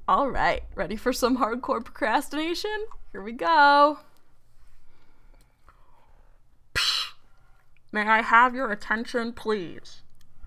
All right, ready for some hardcore procrastination? Here we go. May I have your attention, please?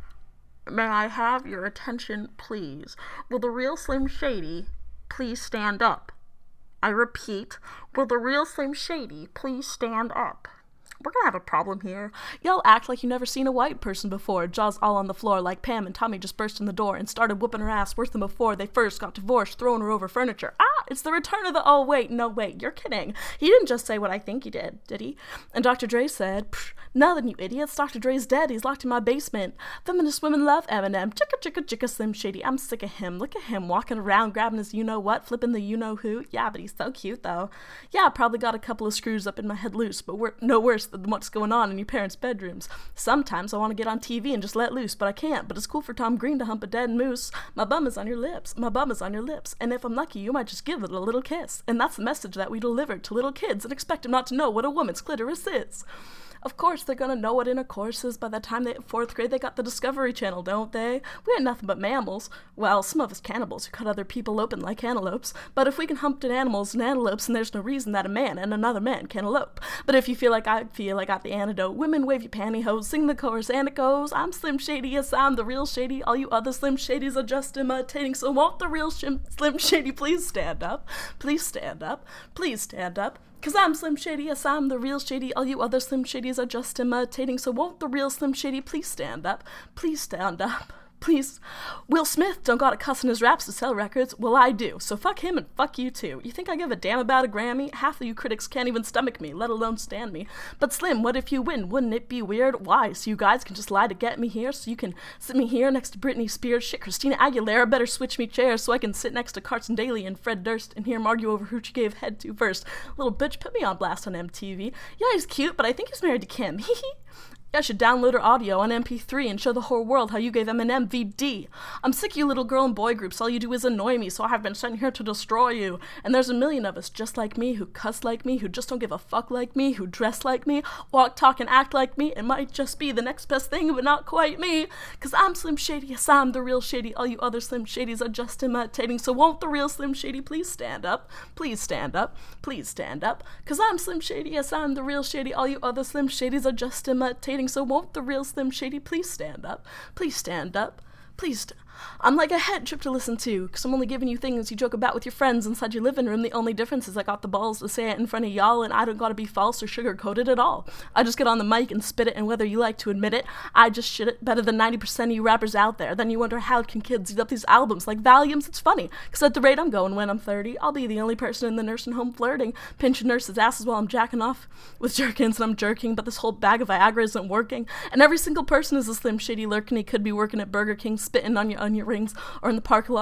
May I have your attention, please? Will the real Slim Shady please stand up? I repeat, will the real Slim Shady please stand up? We're gonna have a problem here. Y'all act like you never seen a white person before, jaws all on the floor like Pam and Tommy just burst in the door and started whooping her ass worse than before they first got divorced, throwing her over furniture. It's the return of the, oh wait, no wait, you're kidding. He didn't just say what I think he did he? And Dr. Dre said, nothing, you idiots, Dr. Dre's dead, he's locked in my basement. Feminist women love Eminem, chicka chicka chicka Slim Shady, I'm sick of him, look at him, walking around grabbing his you-know-what, flipping the you-know-who, yeah, but he's so cute though. Yeah, I probably got a couple of screws up in my head loose, but we're no worse than what's going on in your parents' bedrooms. Sometimes I want to get on TV and just let loose, but I can't. But it's cool for Tom Green to hump a dead moose. My bum is on your lips. My bum is on your lips. And if I'm lucky, you might just give it a little kiss. And that's the message that we deliver to little kids and expect them not to know what a woman's clitoris is. Of course, they're gonna know what intercourse is by the time they hit 4th grade. They got the Discovery Channel, don't they? We ain't nothing but mammals. Well, some of us cannibals who cut other people open like antelopes. But if we can hump dead animals and antelopes, then there's no reason that a man and another man can elope. But if you feel like I got the antidote, women wave your pantyhose, sing the chorus, and it goes, I'm Slim Shady, yes, I'm the real Shady. All you other Slim Shadys are just imitating. So won't the real Slim Shady please stand up? Please stand up. Please stand up. 'Cause I'm Slim Shady, yes, I'm the real Shady. All you other Slim Shadys are just imitating. So won't the real Slim Shady please stand up? Please stand up. Please. Will Smith don't gotta cuss in his raps to sell records. Well, I do. So fuck him and fuck you too. You think I give a damn about a Grammy? Half of you critics can't even stomach me, let alone stand me. But Slim, what if you win? Wouldn't it be weird? Why? So you guys can just lie to get me here? So you can sit me here next to Britney Spears? Shit, Christina Aguilera better switch me chairs so I can sit next to Carson Daly and Fred Durst and hear him argue over who she gave head to first. Little bitch, put me on blast on MTV. Yeah, he's cute, but I think he's married to Kim. Hee. I should download her audio on MP3 and show the whole world how you gave Eminem VD. I'm sick of you little girl and boy groups. All you do is annoy me, so I have been sent here to destroy you. And there's a million of us just like me, who cuss like me, who just don't give a fuck like me, who dress like me, walk, talk, and act like me. It might just be the next best thing, but not quite me. 'Cause I'm Slim Shady, yes, I'm the real Shady. All you other Slim Shadys are just imitating. So won't the real Slim Shady please stand up? Please stand up. Please stand up. 'Cause I'm Slim Shady, yes, I'm the real Shady. All you other Slim Shadys are just imitating. So won't the real Slim Shady please stand up? Please stand up. Please I'm like a head trip to listen to, 'cause I'm only giving you things you joke about with your friends inside your living room. The only difference is I got the balls to say it in front of y'all, and I don't gotta be false or sugar-coated at all. I just get on the mic and spit it, and whether you like to admit it, I just shit it better than 90% of you rappers out there. Then you wonder how can kids eat up these albums like Valiums? It's funny, 'cause at the rate I'm going when I'm 30, I'll be the only person in the nursing home flirting, pinching nurses' asses while I'm jacking off with jerkins and I'm jerking, but this whole bag of Viagra isn't working. And every single person is a Slim Shady lurking. He could be working at Burger King, spitting on your onion rings, or in the parking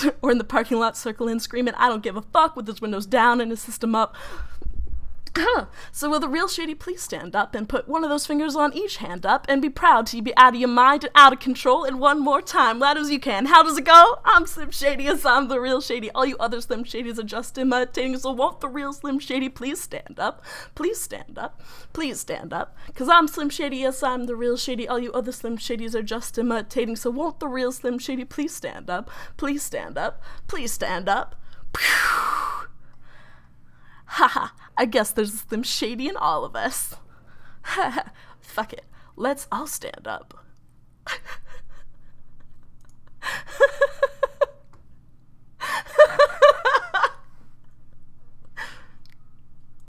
lot circling, screaming, I don't give a fuck, with his windows down and his system up. So will the real Shady please stand up and put one of those fingers on each hand up and be proud to be out of your mind and out of control, and one more time, loud as you can. How does it go? I'm Slim Shady, yes, I'm the real Shady. All you other Slim Shadys are just imitating. So won't the real Slim Shady please stand up? Please stand up. Please stand up. 'Cause I'm Slim Shady, yes, I'm the real Shady. All you other Slim Shadys are just imitating. So won't the real Slim Shady please stand up? Please stand up. Please stand up. Haha, I guess there's a Slim Shady in all of us. Fuck it, let's all stand up.